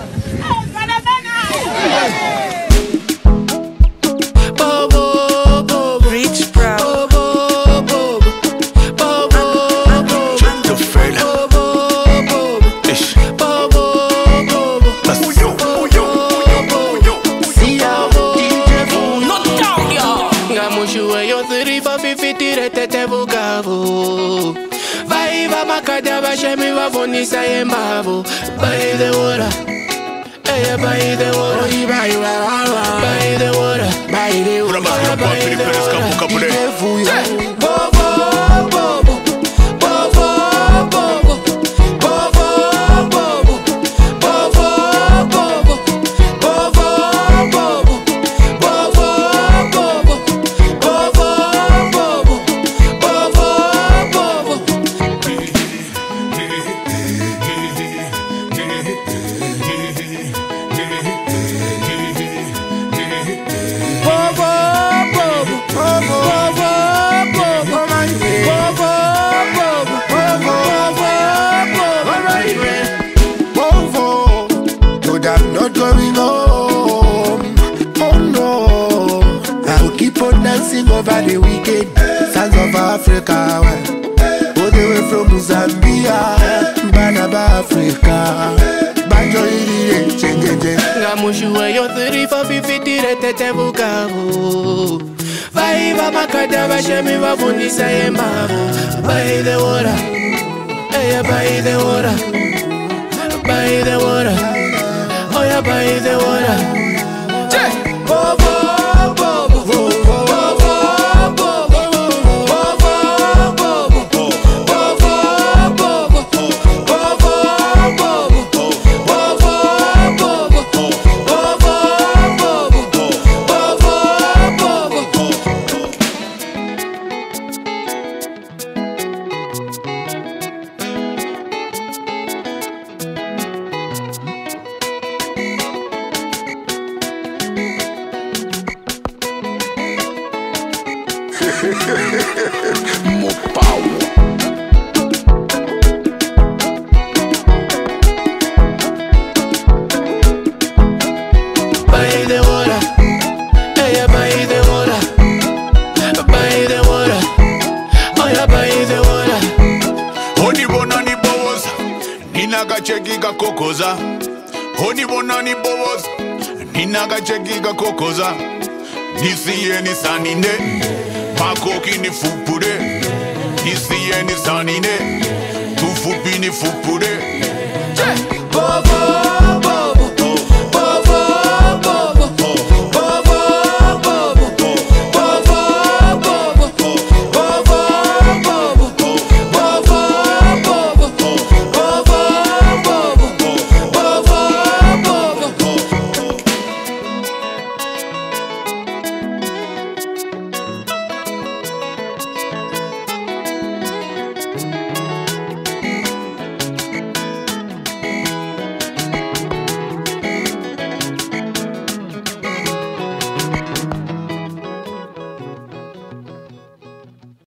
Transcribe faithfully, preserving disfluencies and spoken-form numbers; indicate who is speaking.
Speaker 1: Vai va makada va shemi va vonisa yembavo. By the water, eh, by the water, by the water, by the water, by the water, by the water. Over the weekend, Sons of Africa, all the way from Zambia, Banaba Africa, Banjo Iri, Chengeje. Ngamushuwe yo thirty for fifty retete bukavu. Vai va makada va shemi va vonisa yembavo. By the water, eh, by the water, by the water, oh yeah, by the water. Check. Bobo.
Speaker 2: More power.
Speaker 1: By the water, yeah, by the water, by the water, oh yeah, by the water.
Speaker 2: Honi bonani bobos, ninaga chekiga kokoza. Honi bonani bobos, ninaga chekiga kokoza. Nisiye ni sanine. Makoki ni fupure, nisiye ni sanine, tufupi ni fupure.